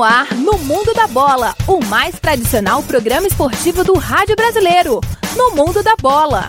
no ar no Mundo da Bola, o mais tradicional programa esportivo do rádio brasileiro. No Mundo da Bola.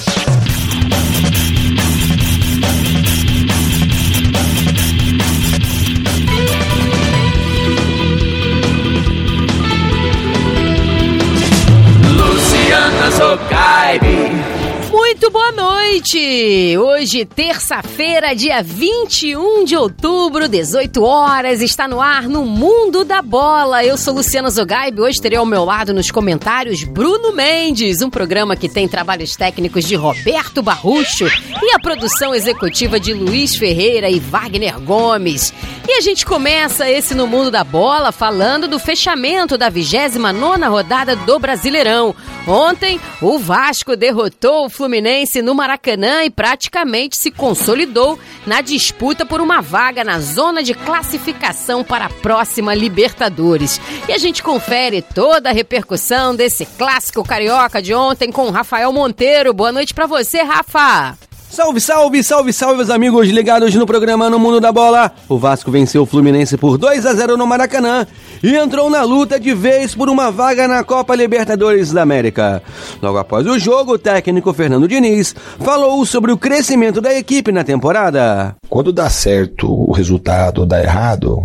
Luciana Zogaib. Muito boa noite! Hoje, terça-feira, dia 21 de outubro, 18 horas, está no ar no Mundo da Bola. Eu sou Luciana Zogaib, hoje terei ao meu lado nos comentários Bruno Mendes, um programa que tem trabalhos técnicos de Roberto Barrucho e a produção executiva de Luiz Ferreira e Wagner Gomes. E a gente começa esse No Mundo da Bola falando do fechamento da 29ª rodada do Brasileirão. Ontem, o Vasco derrotou o Fluminense no Maracanã e praticamente se consolidou na disputa por uma vaga na zona de classificação para a próxima Libertadores. E a gente confere toda a repercussão desse clássico carioca de ontem com o Rafael Monteiro. Boa noite pra você, Rafa! Salve, salve, salve, salve, meus amigos ligados no programa No Mundo da Bola. O Vasco venceu o Fluminense por 2-0 no Maracanã e entrou na luta de vez por uma vaga na Copa Libertadores da América. Logo após o jogo, o técnico Fernando Diniz falou sobre o crescimento da equipe na temporada. Quando dá certo o resultado ou dá errado,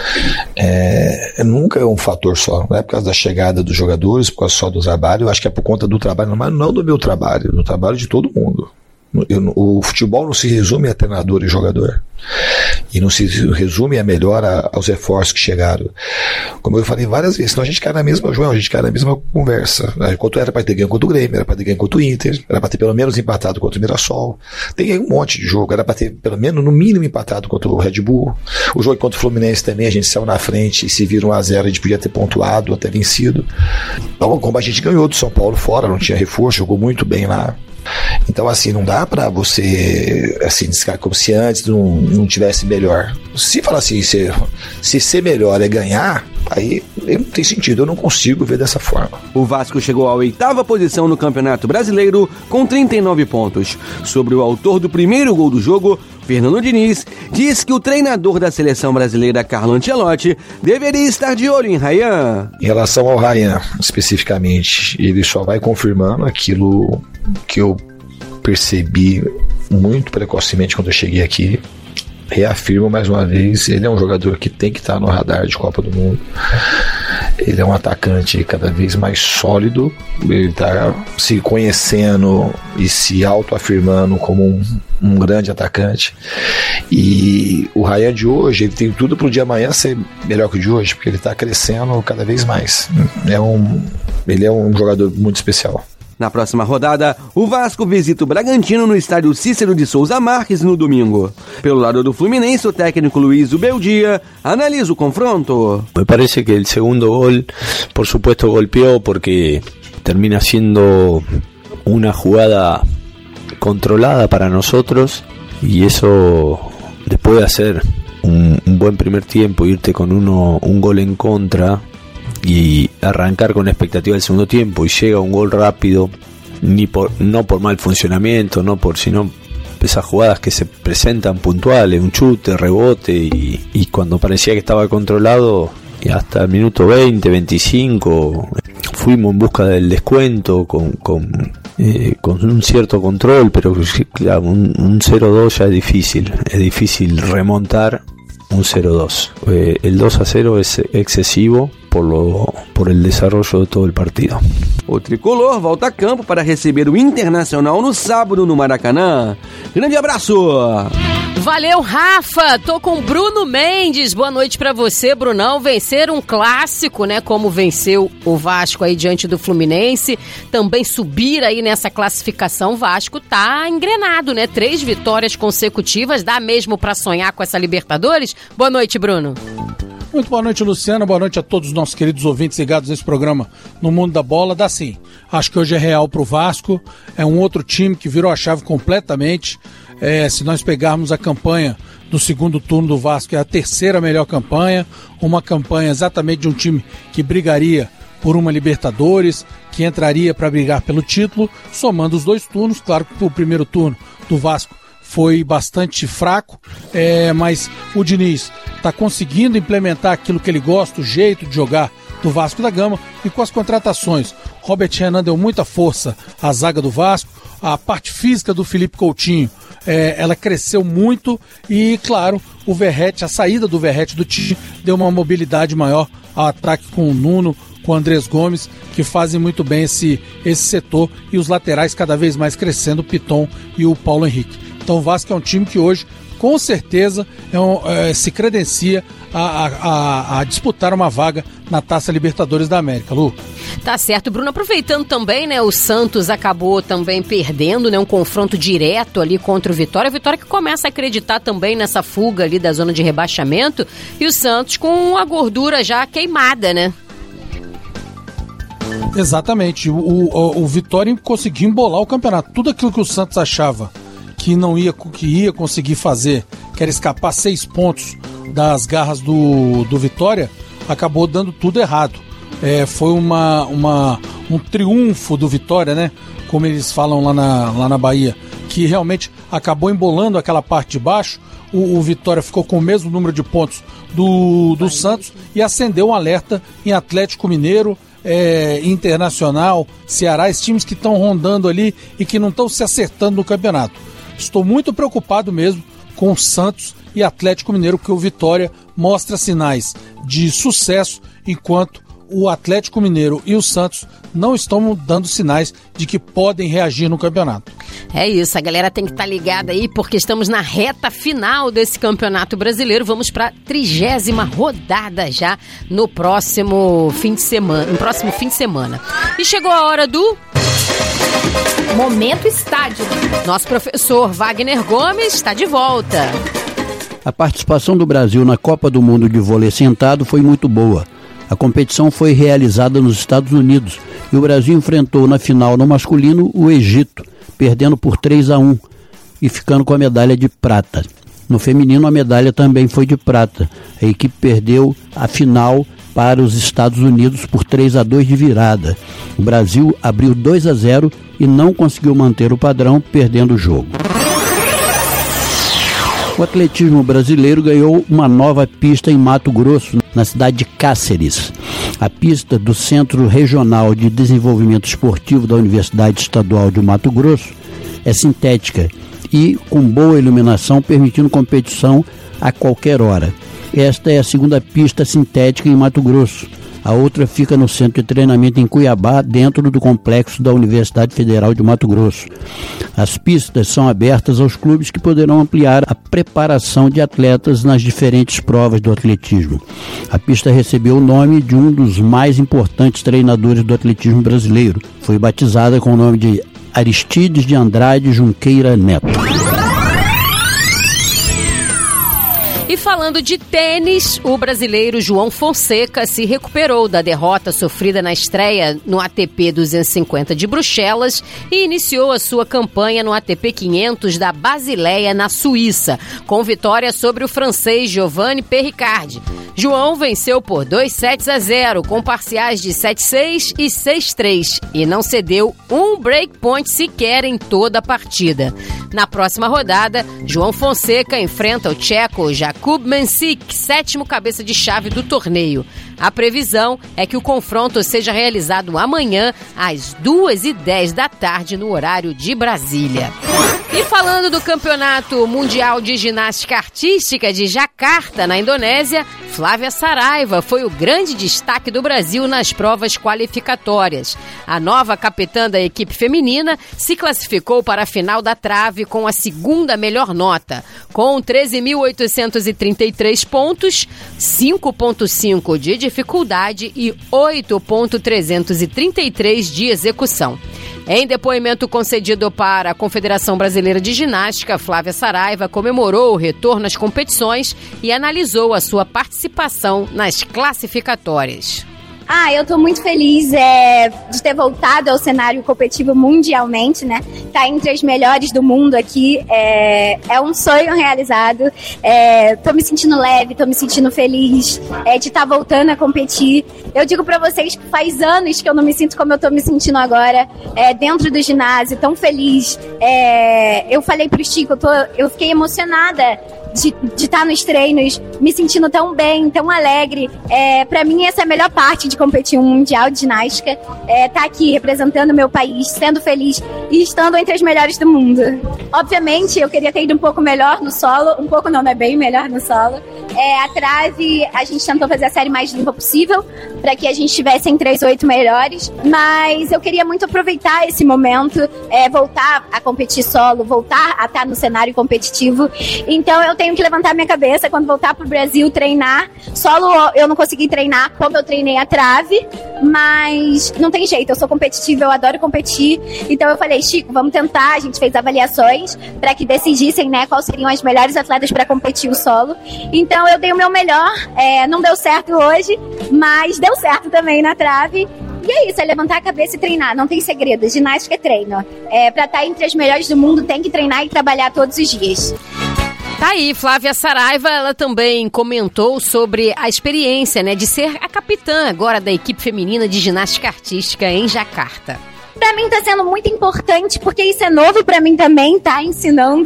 nunca é um fator só. Não é por causa da chegada dos jogadores, por causa só do trabalho. Eu acho que é por conta do trabalho, mas não do meu trabalho, do trabalho de todo mundo. O futebol não se resume a treinador e jogador, e não se resume a melhora aos reforços que chegaram. Como eu falei várias vezes, senão a gente cai na mesma, João, a gente cai na mesma conversa. Enquanto era para ter ganho contra o Grêmio, era para ter ganho contra o Inter, era para ter pelo menos empatado contra o Mirassol. Tem um monte de jogo, era para ter pelo menos no mínimo empatado contra o Red Bull. O jogo contra o Fluminense também, a gente saiu na frente e se vira 1-0, a gente podia ter pontuado, até vencido. Então, como a gente ganhou do São Paulo fora, não tinha reforço, jogou muito bem lá. Então, assim, não dá pra você, assim, descartar como se antes não tivesse melhor. Se falar assim, se ser melhor é ganhar, aí não tem sentido, eu não consigo ver dessa forma. O Vasco chegou à 8ª posição no Campeonato Brasileiro com 39 pontos. Sobre o autor do primeiro gol do jogo, Fernando Diniz diz que o treinador da seleção brasileira, Carlo Ancelotti, deveria estar de olho em Ryan. Em relação ao Ryan, especificamente, ele só vai confirmando aquilo que eu percebi muito precocemente quando eu cheguei aqui. Reafirmo mais uma vez, ele é um jogador que tem que estar no radar de Copa do Mundo. Ele é um atacante cada vez mais sólido, ele está se conhecendo e se autoafirmando como um grande atacante. E o Ryan de hoje, ele tem tudo para o dia amanhã ser melhor que o de hoje, porque ele está crescendo cada vez mais. Ele é um jogador muito especial. Na próxima rodada, o Vasco visita o Bragantino no estádio Cícero de Souza Marques no domingo. Pelo lado do Fluminense, o técnico Luis Ubeldia analisa o confronto. Me parece que el segundo gol, por supuesto, golpeó porque termina siendo una jugada controlada para nosotros y eso, después de hacer un buen primer tiempo, irte con un gol en contra y arrancar con expectativa del segundo tiempo y llega un gol rápido, no por mal funcionamiento, sino esas jugadas que se presentan puntuales, un chute, rebote y cuando parecía que estaba controlado, y hasta el minuto 20, 25 fuimos en busca del descuento con un cierto control, pero claro, un 0-2 ya es difícil remontar un 0-2. El 2-0 es excesivo por el desarrollo de todo el partido. O tricolor volta a campo para receber o Internacional no sábado no Maracanã. Grande abraço! Valeu, Rafa! Tô com o Bruno Mendes. Boa noite pra você, Brunão. Vencer um clássico, né? Como venceu o Vasco aí diante do Fluminense. Também subir aí nessa classificação. O Vasco tá engrenado, né? 3 vitórias consecutivas. Dá mesmo pra sonhar com essa Libertadores? Boa noite, Bruno. Muito boa noite, Luciana. Boa noite a todos os nossos queridos ouvintes ligados nesse programa No Mundo da Bola. Dá sim. Acho que hoje é real pro Vasco. É um outro time que virou a chave completamente. Se nós pegarmos a campanha do segundo turno do Vasco, é a terceira melhor campanha. Uma campanha exatamente de um time que brigaria por uma Libertadores, que entraria para brigar pelo título, somando os 2 turnos. Claro que o primeiro turno do Vasco foi bastante fraco, mas o Diniz está conseguindo implementar aquilo que ele gosta, o jeito de jogar do Vasco da Gama, e com as contratações. Robert Renan deu muita força à zaga do Vasco, a parte física do Felipe Coutinho, ela cresceu muito e, claro, o Verratti, a saída do Verratti do time deu uma mobilidade maior ao ataque com o Nuno, com o Andrés Gomes, que fazem muito bem esse setor, e os laterais cada vez mais crescendo, o Piton e o Paulo Henrique. Então o Vasco é um time que hoje, com certeza, se credencia a disputar uma vaga na Taça Libertadores da América. Lu? Tá certo, Bruno. Aproveitando também, né, o Santos acabou também perdendo, né, um confronto direto ali contra o Vitória. A Vitória que começa a acreditar também nessa fuga ali da zona de rebaixamento, e o Santos com a gordura já queimada, né? Exatamente. O Vitória conseguiu embolar o campeonato. Tudo aquilo que o Santos achava que ia conseguir fazer, que era escapar 6 pontos das garras do Vitória, acabou dando tudo errado. Foi um triunfo do Vitória, né? Como eles falam lá na Bahia, que realmente acabou embolando aquela parte de baixo. O Vitória ficou com o mesmo número de pontos do Santos e acendeu um alerta em Atlético Mineiro, Internacional, Ceará, esses times que estão rondando ali e que não estão se acertando no campeonato. Estou muito preocupado mesmo com o Santos e Atlético Mineiro, porque o Vitória mostra sinais de sucesso, enquanto o Atlético Mineiro e o Santos não estão dando sinais de que podem reagir no campeonato. É isso, a galera tem que estar ligada aí, porque estamos na reta final desse Campeonato Brasileiro. Vamos para a 30ª rodada já no próximo fim de semana. E chegou a hora do Momento Estádio. Nosso professor Wagner Gomes está de volta. A participação do Brasil na Copa do Mundo de vôlei sentado foi muito boa. A competição foi realizada nos Estados Unidos e o Brasil enfrentou na final no masculino o Egito, perdendo por 3-1 e ficando com a medalha de prata. No feminino a medalha também foi de prata. A equipe perdeu a final para os Estados Unidos por 3-2 de virada. O Brasil abriu 2-0 e não conseguiu manter o padrão, perdendo o jogo. O atletismo brasileiro ganhou uma nova pista em Mato Grosso, na cidade de Cáceres. A pista do Centro Regional de Desenvolvimento Esportivo da Universidade Estadual de Mato Grosso é sintética e com boa iluminação, permitindo competição a qualquer hora. Esta é a segunda pista sintética em Mato Grosso. A outra fica no centro de treinamento em Cuiabá, dentro do complexo da Universidade Federal de Mato Grosso. As pistas são abertas aos clubes que poderão ampliar a preparação de atletas nas diferentes provas do atletismo. A pista recebeu o nome de um dos mais importantes treinadores do atletismo brasileiro. Foi batizada com o nome de Aristides de Andrade Junqueira Neto. E falando de tênis, o brasileiro João Fonseca se recuperou da derrota sofrida na estreia no ATP 250 de Bruxelas e iniciou a sua campanha no ATP 500 da Basileia, na Suíça, com vitória sobre o francês Giovanni Perricard. João venceu por 2-0, com parciais de 7-6 e 6-3, e não cedeu um breakpoint sequer em toda a partida. Na próxima rodada, João Fonseca enfrenta o tcheco Jakub Mensik, 7º cabeça de chave do torneio. A previsão é que o confronto seja realizado amanhã, às 2h10 da tarde, no horário de Brasília. E falando do Campeonato Mundial de Ginástica Artística de Jacarta, na Indonésia, Flávia Saraiva foi o grande destaque do Brasil nas provas qualificatórias. A nova capitã da equipe feminina se classificou para a final da trave com a segunda melhor nota, com 13.833 pontos, 5.5 de dificuldade e 8.333 de execução. Em depoimento concedido para a Confederação Brasileira de Ginástica, Flávia Saraiva comemorou o retorno às competições e analisou a sua participação nas classificatórias. Eu tô muito feliz de ter voltado ao cenário competitivo mundialmente, né? Tá entre as melhores do mundo aqui, é um sonho realizado. Tô me sentindo leve, tô me sentindo feliz de estar voltando a competir. Eu digo pra vocês que faz anos que eu não me sinto como eu tô me sentindo agora, dentro do ginásio, tão feliz. Eu falei pro Chico, eu fiquei emocionada de estar nos treinos, me sentindo tão bem, tão alegre. Pra mim, essa é a melhor parte de competir um mundial de ginástica. Tá aqui representando meu país, sendo feliz e estando entre as melhores do mundo. Obviamente, eu queria ter ido um pouco melhor no solo, um pouco não é bem melhor no solo. A trave, a gente tentou fazer a série mais limpa possível, para que a gente estivesse entre as 8 melhores, mas eu queria muito aproveitar esse momento, voltar a competir solo, voltar a estar no cenário competitivo. Então eu tenho que levantar minha cabeça quando voltar pro Brasil, treinar. Solo eu não consegui treinar como eu treinei a trave, mas não tem jeito, eu sou competitiva, eu adoro competir. Então eu falei, Chico, vamos tentar. A gente fez avaliações para que decidissem, né, quais seriam as melhores atletas para competir o solo. Então eu dei o meu melhor, não deu certo hoje, mas deu certo também na trave. E é isso, é levantar a cabeça e treinar, não tem segredo, ginástica é treino. Pra estar entre as melhores do mundo tem que treinar e trabalhar todos os dias. Tá aí, Flávia Saraiva, ela também comentou sobre a experiência, né, de ser a capitã agora da equipe feminina de ginástica artística em Jacarta. Pra mim tá sendo muito importante, porque isso é novo pra mim também, tá ensinando,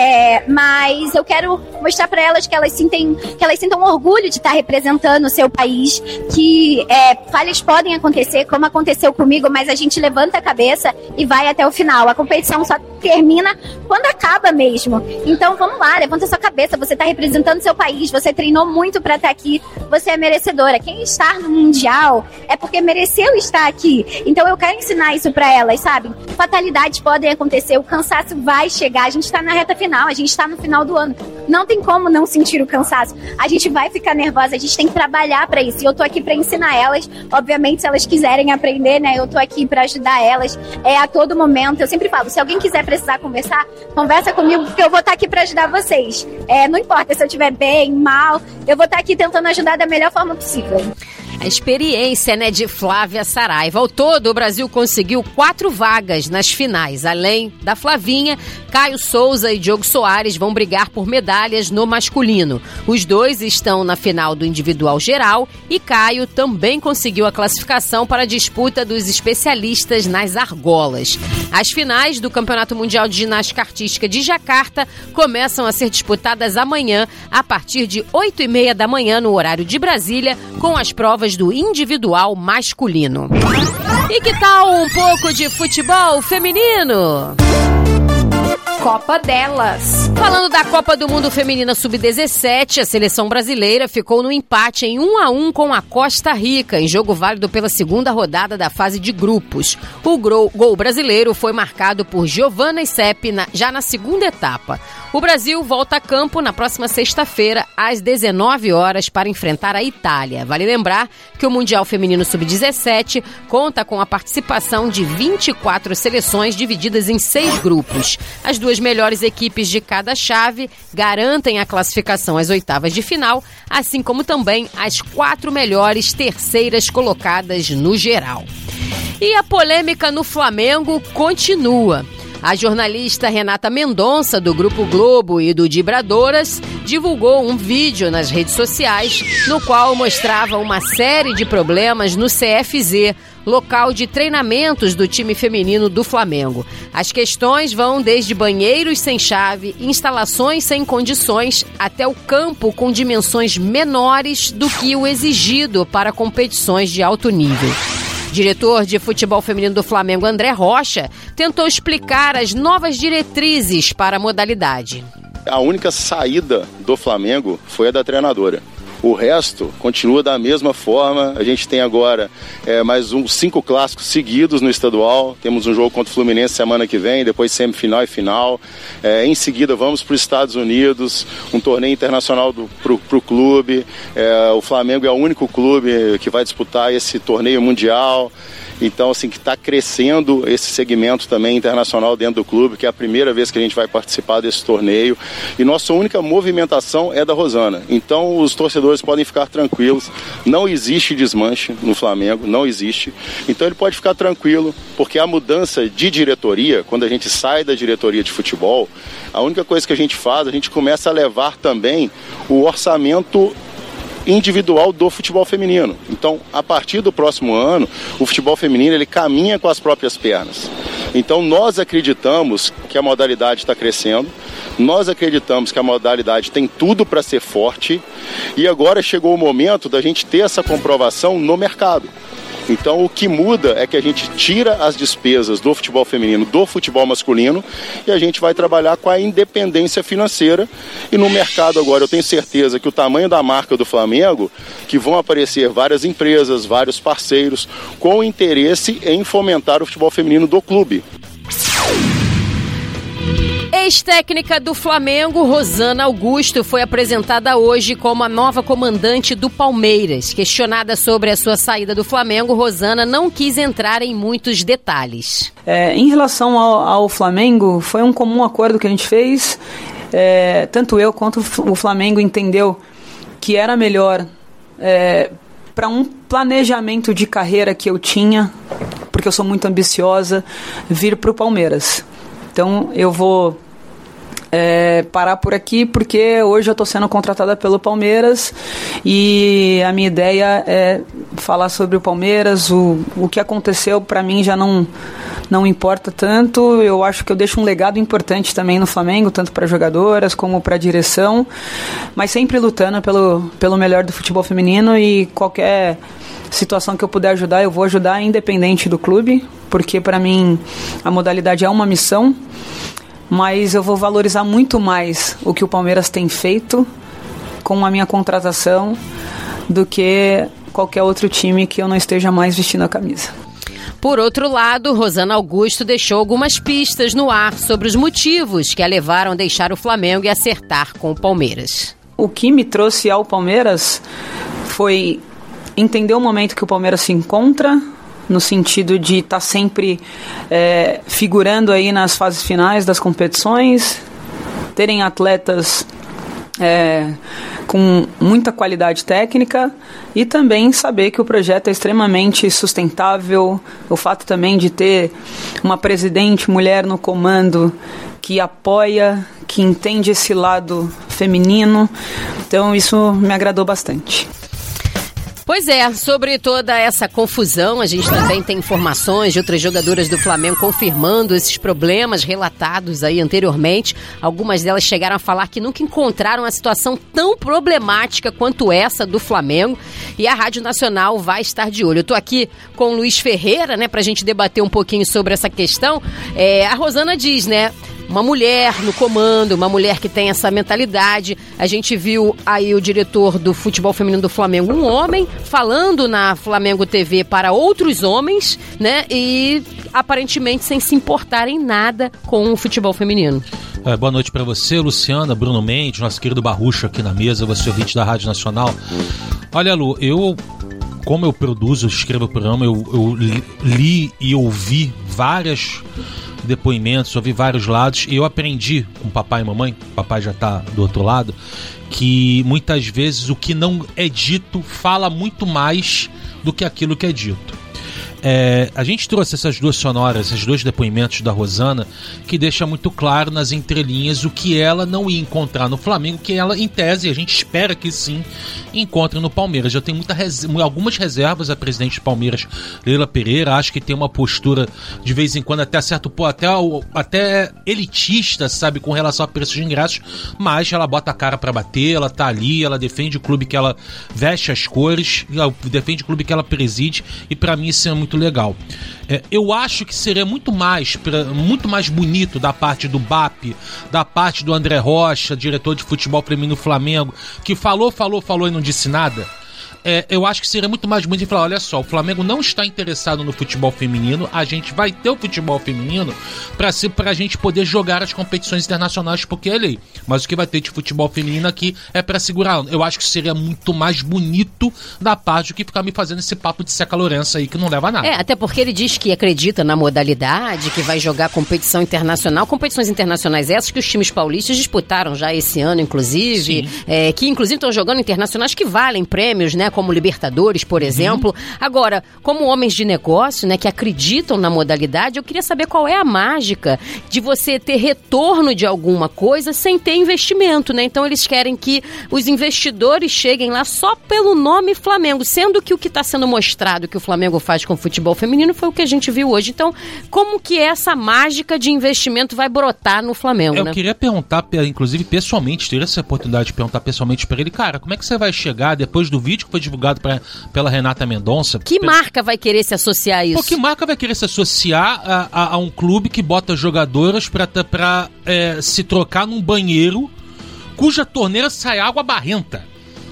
mas eu quero mostrar pra elas que elas sintam orgulho de estar representando o seu país, que falhas podem acontecer, como aconteceu comigo, mas a gente levanta a cabeça e vai até o final. A competição só termina quando acaba mesmo. Então vamos lá, levanta sua cabeça, você tá representando seu país, você treinou muito pra estar aqui, você é merecedora. Quem está no Mundial é porque mereceu estar aqui. Então eu quero ensinar isso pra elas, sabe? Fatalidades podem acontecer, o cansaço vai chegar, a gente tá na reta final, a gente tá no final do ano. Não tem como não sentir o cansaço. A gente vai ficar nervosa, a gente tem que trabalhar pra isso. E eu tô aqui pra ensinar elas. Obviamente, se elas quiserem aprender, né? Eu tô aqui pra ajudar elas a todo momento. Eu sempre falo, se alguém quiser precisar conversar, conversa comigo, porque eu vou estar aqui pra ajudar vocês. Não importa se eu estiver bem, mal, eu vou estar aqui tentando ajudar da melhor forma possível. A experiência, né, de Flávia Saraiva. Ao todo, o Brasil conseguiu 4 vagas nas finais. Além da Flavinha, Caio Souza e Diogo Soares vão brigar por medalhas no masculino. Os dois estão na final do individual geral e Caio também conseguiu a classificação para a disputa dos especialistas nas argolas. As finais do Campeonato Mundial de Ginástica Artística de Jacarta começam a ser disputadas amanhã, a partir de 8h30 da manhã, no horário de Brasília, com as provas do individual masculino. E que tal um pouco de futebol feminino? Copa delas. Falando da Copa do Mundo Feminina Sub-17, a seleção brasileira ficou no empate em 1-1 com a Costa Rica, em jogo válido pela segunda rodada da fase de grupos. O gol brasileiro foi marcado por Giovanna Sepp já na segunda etapa. O Brasil volta a campo na próxima sexta-feira, às 19 horas, para enfrentar a Itália. Vale lembrar que o Mundial Feminino Sub-17 conta com a participação de 24 seleções divididas em 6 grupos. As 2 melhores equipes de cada chave garantem a classificação às oitavas de final, assim como também as 4 melhores terceiras colocadas no geral. E a polêmica no Flamengo continua. A jornalista Renata Mendonça, do Grupo Globo e do Dibradoras, divulgou um vídeo nas redes sociais no qual mostrava uma série de problemas no CFZ, local de treinamentos do time feminino do Flamengo. As questões vão desde banheiros sem chave, instalações sem condições, até o campo com dimensões menores do que o exigido para competições de alto nível. Diretor de futebol feminino do Flamengo, André Rocha, tentou explicar as novas diretrizes para a modalidade. A única saída do Flamengo foi a da treinadora. O resto continua da mesma forma. A gente tem agora mais 5 clássicos seguidos no estadual. Temos um jogo contra o Fluminense semana que vem, depois semifinal e final. Em seguida vamos para os Estados Unidos, um torneio internacional para o clube. O Flamengo é o único clube que vai disputar esse torneio mundial. Então, assim, que está crescendo esse segmento também internacional dentro do clube, que é a primeira vez que a gente vai participar desse torneio. E nossa única movimentação é da Rosana. Então, os torcedores podem ficar tranquilos. Não existe desmanche no Flamengo, não existe. Então, ele pode ficar tranquilo, porque a mudança de diretoria, quando a gente sai da diretoria de futebol, a única coisa que a gente faz, a gente começa a levar também o orçamento individual do futebol feminino. Então, a partir do próximo ano, o futebol feminino ele caminha com as próprias pernas. Então, nós acreditamos que a modalidade está crescendo, nós acreditamos que a modalidade tem tudo para ser forte e agora chegou o momento da gente ter essa comprovação no mercado. Então, o que muda é que a gente tira as despesas do futebol feminino do futebol masculino e a gente vai trabalhar com a independência financeira. E no mercado agora eu tenho certeza que o tamanho da marca do Flamengo, que vão aparecer várias empresas, vários parceiros com interesse em fomentar o futebol feminino do clube. Ex-técnica do Flamengo, Rosana Augusto, foi apresentada hoje como a nova comandante do Palmeiras. Questionada sobre a sua saída do Flamengo, Rosana não quis entrar em muitos detalhes. Em relação ao Flamengo, foi um comum acordo que a gente fez. Tanto eu quanto o Flamengo entendeu que era melhor para um planejamento de carreira que eu tinha, porque eu sou muito ambiciosa, vir para o Palmeiras. Então eu vou parar por aqui, porque hoje eu estou sendo contratada pelo Palmeiras e a minha ideia é falar sobre o Palmeiras. O que aconteceu para mim já não importa tanto. Eu acho que eu deixo um legado importante também no Flamengo, tanto para jogadoras como para a direção, mas sempre lutando pelo melhor do futebol feminino, e qualquer situação que eu puder ajudar, eu vou ajudar, independente do clube, porque para mim a modalidade é uma missão, mas eu vou valorizar muito mais o que o Palmeiras tem feito com a minha contratação do que qualquer outro time que eu não esteja mais vestindo a camisa. Por outro lado, Rosana Augusto deixou algumas pistas no ar sobre os motivos que a levaram a deixar o Flamengo e acertar com o Palmeiras. O que me trouxe ao Palmeiras foi entender o momento que o Palmeiras se encontra, no sentido de estar sempre figurando aí nas fases finais das competições, terem atletas com muita qualidade técnica, e também saber que o projeto é extremamente sustentável. O fato também de ter uma presidente mulher no comando que apoia, que entende esse lado feminino, então isso me agradou bastante. Pois é, sobre toda essa confusão, a gente também tem informações de outras jogadoras do Flamengo confirmando esses problemas relatados aí anteriormente. Algumas delas chegaram a falar que nunca encontraram uma situação tão problemática quanto essa do Flamengo, e a Rádio Nacional vai estar de olho. Eu tô aqui com o Luiz Ferreira, né, pra gente debater um pouquinho sobre essa questão. A Rosana diz, né, uma mulher no comando, uma mulher que tem essa mentalidade. A gente viu aí o diretor do futebol feminino do Flamengo, um homem, falando na Flamengo TV para outros homens, né? E aparentemente sem se importar em nada com o futebol feminino. Boa noite para você, Luciana, Bruno Mendes, nosso querido Barrucho aqui na mesa, você ouvinte da Rádio Nacional. Olha, Lu, como eu produzo, escrevo o programa, eu li e ouvi vários depoimentos, ouvi vários lados, e eu aprendi com papai e mamãe, papai já está do outro lado, que muitas vezes o que não é dito fala muito mais do que aquilo que é dito. A gente trouxe essas duas sonoras, esses dois depoimentos da Rosana, que deixa muito claro nas entrelinhas o que ela não ia encontrar no Flamengo, que ela, em tese, a gente espera que sim, encontre no Palmeiras. Eu tenho algumas reservas a presidente do Palmeiras, Leila Pereira. Acho que tem uma postura, de vez em quando, até certo ponto, até elitista, sabe, com relação a preços de ingressos, mas ela bota a cara pra bater, ela tá ali, ela defende o clube que ela veste as cores, ela defende o clube que ela preside, e pra mim isso é muito legal. Eu acho que seria muito mais bonito da parte do BAP, da parte do André Rocha, diretor de futebol feminino do Flamengo, que falou e não disse nada. eu acho que seria muito mais bonito falar, olha só, o Flamengo não está interessado no futebol feminino, a gente vai ter o futebol feminino pra gente poder jogar as competições internacionais, porque é lei. Mas o que vai ter de futebol feminino aqui é pra segurar. Eu acho que seria muito mais bonito da parte do que ficar me fazendo esse papo de Seca Lourenço aí, que não leva a nada. Até porque ele diz que acredita na modalidade, que vai jogar competição internacional, competições internacionais essas que os times paulistas disputaram já esse ano, inclusive, que inclusive estão jogando internacionais que valem prêmios, né, como Libertadores, por exemplo. Agora, como homens de negócio, né, que acreditam na modalidade, eu queria saber qual é a mágica de você ter retorno de alguma coisa sem ter investimento, né? Então eles querem que os investidores cheguem lá só pelo nome Flamengo, sendo que o que está sendo mostrado que o Flamengo faz com o futebol feminino foi o que a gente viu hoje. Então, como que essa mágica de investimento vai brotar no Flamengo, Eu queria perguntar, inclusive pessoalmente, ter essa oportunidade de perguntar pessoalmente para ele, cara, como é que você vai chegar depois do vídeo que foi divulgado pela Renata Mendonça? Que marca vai querer se associar a isso? Que marca vai querer se associar a um clube que bota jogadoras pra se trocar num banheiro cuja torneira sai água barrenta,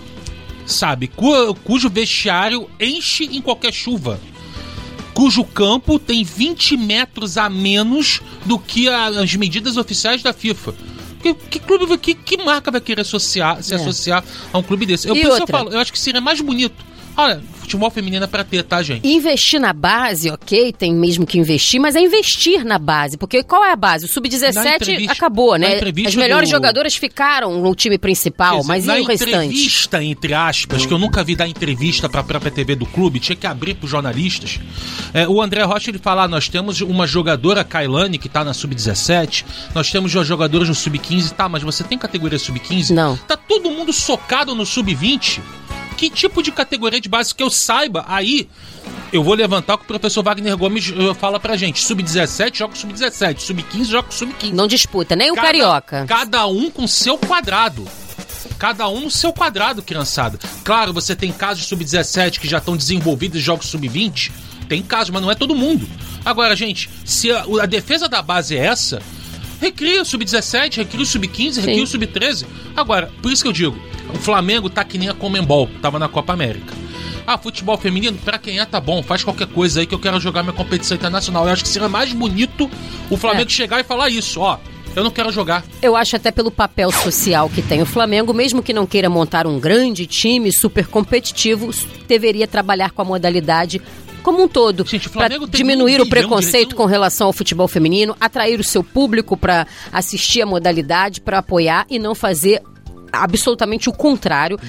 sabe? Cujo vestiário enche em qualquer chuva, cujo campo tem 20 metros a menos do que as medidas oficiais da FIFA. Que clube, que marca vai querer se associar a um clube desse? Eu acho que seria mais bonito. Olha, futebol feminino é pra ter, tá, gente? Investir na base, ok, tem mesmo que investir, mas é investir na base, porque qual é a base? O Sub-17 acabou, né? As melhores jogadoras ficaram no time principal, mas e o restante? Na entrevista, entre aspas, que eu nunca vi dar entrevista pra própria TV do clube, tinha que abrir pros jornalistas, o André Rocha, ele fala, nós temos uma jogadora, Kailane, que tá na Sub-17, nós temos jogadoras no Sub-15, tá, mas você tem categoria Sub-15? Não. Tá todo mundo socado no Sub-20? Que tipo de categoria de base que eu saiba, aí eu vou levantar o que o professor Wagner Gomes fala pra gente. Sub-17 joga com Sub-17, Sub-15 joga com Sub-15. Não disputa, nem o Carioca. Cada um com seu quadrado. Cada um no seu quadrado, criançada. Claro, você tem casos de Sub-17 que já estão desenvolvidos e jogam Sub-20. Tem casos, mas não é todo mundo. Agora, gente, se a defesa da base é essa, recria o Sub-17, recria o Sub-15, recria o Sub-13. Agora, por isso que eu digo, o Flamengo tá que nem a Conmebol, tava na Copa América. Futebol feminino, pra quem tá bom, faz qualquer coisa aí que eu quero jogar minha competição internacional. Eu acho que seria mais bonito o Flamengo chegar e falar isso, eu não quero jogar. Eu acho até pelo papel social que tem o Flamengo, mesmo que não queira montar um grande time super competitivo, deveria trabalhar com a modalidade como um todo, para diminuir o preconceito com relação ao futebol feminino, atrair o seu público para assistir a modalidade, para apoiar e não fazer absolutamente o contrário,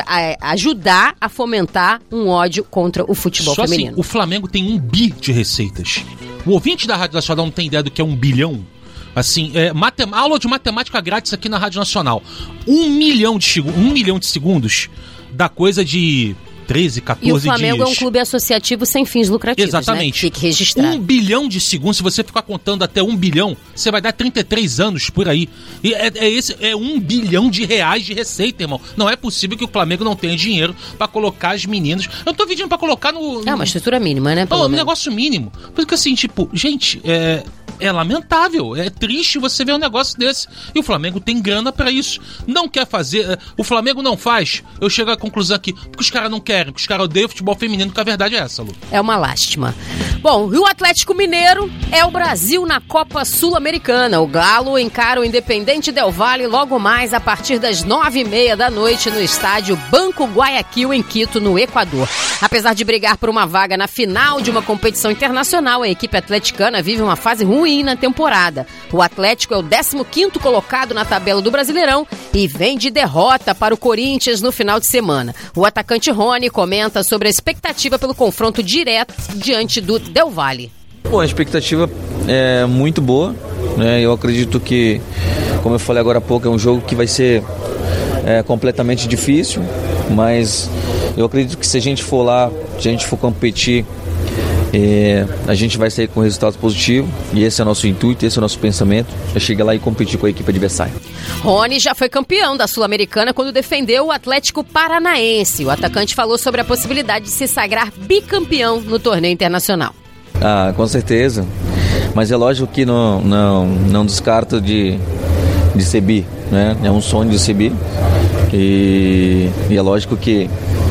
ajudar a fomentar um ódio contra o futebol feminino. Assim, o Flamengo tem 1 bi de receitas. O ouvinte da Rádio Nacional não tem ideia do que é 1 bilhão? Assim, aula de matemática grátis aqui na Rádio Nacional. 1 milhão de segundos dá coisa de 13, 14 dias. E o Flamengo é um clube associativo sem fins lucrativos, exatamente, né? Fique registrado. 1 bilhão de segundos, se você ficar contando até 1 bilhão, você vai dar 33 anos por aí. E é 1 bilhão de reais de receita, irmão. Não é possível que o Flamengo não tenha dinheiro pra colocar as meninas. Eu tô pedindo pra colocar no... É uma estrutura mínima, né? Um negócio mínimo. Porque assim, gente, é lamentável, é triste você ver um negócio desse. E o Flamengo tem grana pra isso. Não quer fazer, o Flamengo não faz. Eu chego à conclusão aqui, porque os caras não querem, porque os caras odeiam futebol feminino, que a verdade é essa, Lu. É uma lástima. Bom, e o Atlético Mineiro é o Brasil na Copa Sul-Americana. O Galo encara o Independente Del Valle logo mais a partir das 9h30 da noite no estádio Banco Guayaquil, em Quito, no Equador. Apesar de brigar por uma vaga na final de uma competição internacional, a equipe atleticana vive uma fase ruim na temporada. O Atlético é o 15º colocado na tabela do Brasileirão e vem de derrota para o Corinthians no final de semana. O atacante Rony comenta sobre a expectativa pelo confronto direto diante do Del Valle. Bom, a expectativa é muito boa, né? Eu acredito que, como eu falei agora há pouco, é um jogo que vai ser completamente difícil, mas eu acredito que se a gente for lá, se a gente for competir, a gente vai sair com resultado positivo, e esse é o nosso intuito, esse é o nosso pensamento, é chegar lá e competir com a equipe adversária. Rony já foi campeão da Sul-Americana quando defendeu o Atlético Paranaense. O atacante falou sobre a possibilidade de se sagrar bicampeão no torneio internacional. Com certeza, mas é lógico que não descarto de ser bi, né? É um sonho de ser bi, e é lógico que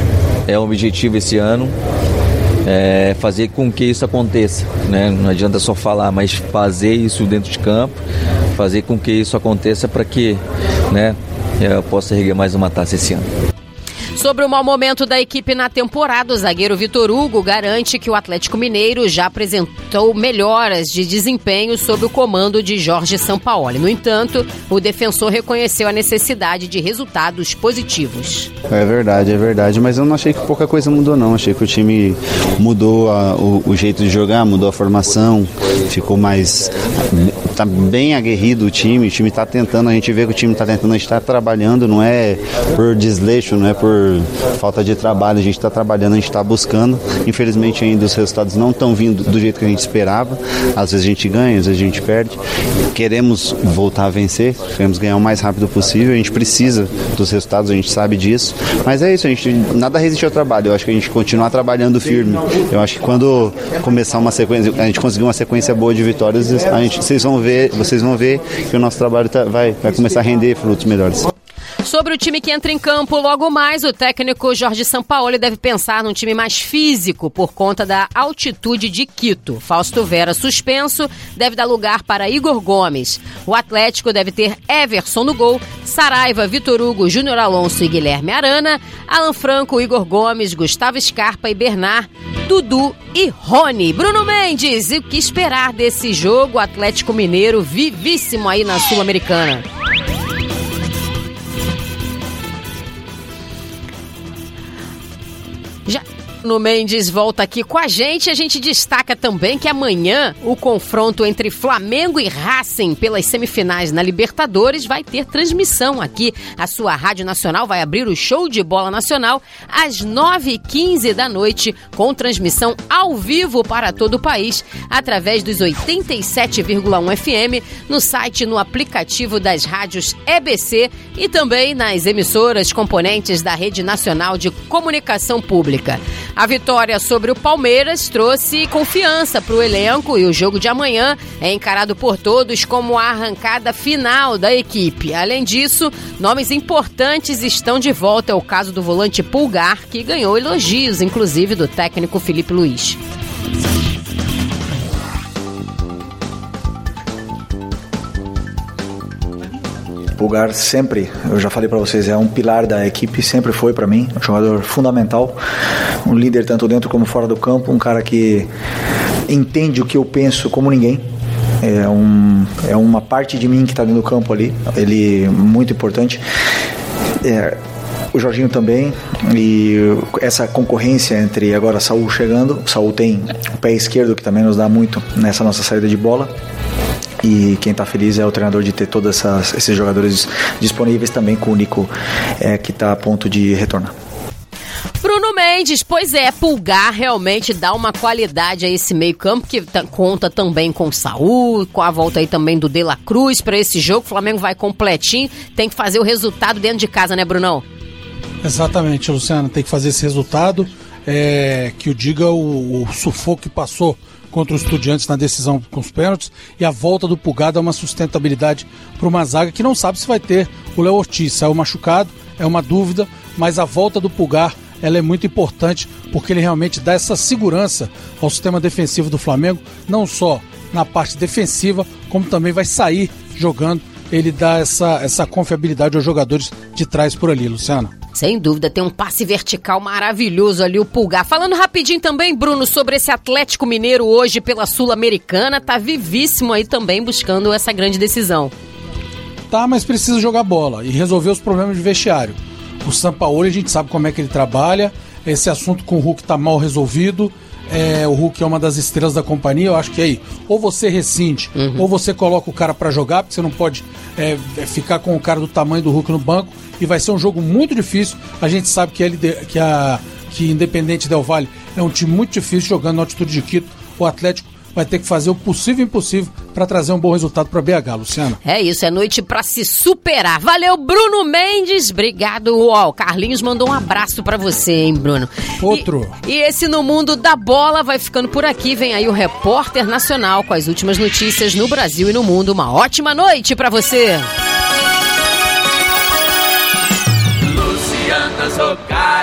é o objetivo esse ano. Fazer com que isso aconteça, né? Não adianta só falar, mas fazer isso dentro de campo, fazer com que isso aconteça para que, né, eu possa erguer mais uma taça esse ano. Sobre o mau momento da equipe na temporada, o zagueiro Vitor Hugo garante que o Atlético Mineiro já apresentou melhoras de desempenho sob o comando de Jorge Sampaoli. No entanto, o defensor reconheceu a necessidade de resultados positivos. É verdade, mas eu não achei que pouca coisa mudou não, achei que o time mudou o jeito de jogar, mudou a formação, ficou mais... Tá bem aguerrido o time está tentando, a gente vê que o time está tentando, a gente está trabalhando, não é por desleixo, não é por falta de trabalho, a gente está trabalhando, a gente está buscando. Infelizmente ainda os resultados não estão vindo do jeito que a gente esperava, às vezes a gente ganha, às vezes a gente perde. Queremos voltar a vencer, queremos ganhar o mais rápido possível, a gente precisa dos resultados, a gente sabe disso, mas é isso, a gente nada resiste ao trabalho, eu acho que a gente continuar trabalhando firme, eu acho que quando começar uma sequência, a gente conseguir uma sequência boa de vitórias, vocês vão ver que o nosso trabalho vai começar a render frutos melhores. Sobre o time que entra em campo logo mais, o técnico Jorge Sampaoli deve pensar num time mais físico por conta da altitude de Quito. Fausto Vera, suspenso, deve dar lugar para Igor Gomes. O Atlético deve ter Everson no gol, Saraiva, Vitor Hugo, Júnior Alonso e Guilherme Arana, Alan Franco, Igor Gomes, Gustavo Scarpa e Bernard, Dudu e Rony. Bruno Mendes, e o que esperar desse jogo? Atlético Mineiro vivíssimo aí na Sul-Americana. Bruno Mendes volta aqui com a gente destaca também que amanhã o confronto entre Flamengo e Racing pelas semifinais na Libertadores vai ter transmissão aqui. A sua Rádio Nacional vai abrir o Show de Bola Nacional às 9h15 da noite, com transmissão ao vivo para todo o país, através dos 87,1 FM, no site e no aplicativo das rádios EBC e também nas emissoras componentes da Rede Nacional de Comunicação Pública. A vitória sobre o Palmeiras trouxe confiança para o elenco e o jogo de amanhã é encarado por todos como a arrancada final da equipe. Além disso, nomes importantes estão de volta. É o caso do volante Pulgar, que ganhou elogios, inclusive do técnico Felipe Luiz. Pulgar sempre, eu já falei para vocês, é um pilar da equipe, sempre foi para mim, um jogador fundamental, um líder tanto dentro como fora do campo, um cara que entende o que eu penso como ninguém. É uma parte de mim que está dentro do campo ali, ele é muito importante. O Jorginho também, e essa concorrência entre agora Saúl chegando, o Saúl tem o pé esquerdo que também nos dá muito nessa nossa saída de bola. E quem está feliz é o treinador de ter todos esses jogadores disponíveis, também com o Nico, que está a ponto de retornar. Bruno Mendes, pois é, Pulgar realmente dá uma qualidade a esse meio campo, que conta também com o Saúl, com a volta aí também do De La Cruz para esse jogo. O Flamengo vai completinho, tem que fazer o resultado dentro de casa, né, Brunão? Exatamente, Luciano, tem que fazer esse resultado, que o diga o sufoco que passou contra os Estudiantes na decisão com os pênaltis, e a volta do Pulgar dá uma sustentabilidade para uma zaga que não sabe se vai ter o Léo Ortiz. Saiu machucado, é uma dúvida, mas a volta do Pulgar ela é muito importante porque ele realmente dá essa segurança ao sistema defensivo do Flamengo, não só na parte defensiva, como também vai sair jogando. Ele dá essa confiabilidade aos jogadores de trás por ali, Luciano. Sem dúvida, tem um passe vertical maravilhoso ali, o Pulgar. Falando rapidinho também, Bruno, sobre esse Atlético Mineiro hoje pela Sul-Americana, tá vivíssimo aí também buscando essa grande decisão. Tá, mas precisa jogar bola e resolver os problemas de vestiário. O Sampaoli, a gente sabe como é que ele trabalha, esse assunto com o Hulk tá mal resolvido. O Hulk é uma das estrelas da companhia. Eu acho que aí ou você rescinde ou você coloca o cara pra jogar, porque você não pode ficar com o cara do tamanho do Hulk no banco, e vai ser um jogo muito difícil. A gente sabe que Independente Del Valle é um time muito difícil jogando na altitude de Quito. O Atlético vai ter que fazer o possível e impossível para trazer um bom resultado para BH, Luciano. É isso, é noite para se superar. Valeu, Bruno Mendes, obrigado. O Carlinhos mandou um abraço para você, hein, Bruno? Outro. E esse No Mundo da Bola vai ficando por aqui. Vem aí o Repórter Nacional com as últimas notícias no Brasil e no mundo. Uma ótima noite para você. Luciana Zogai.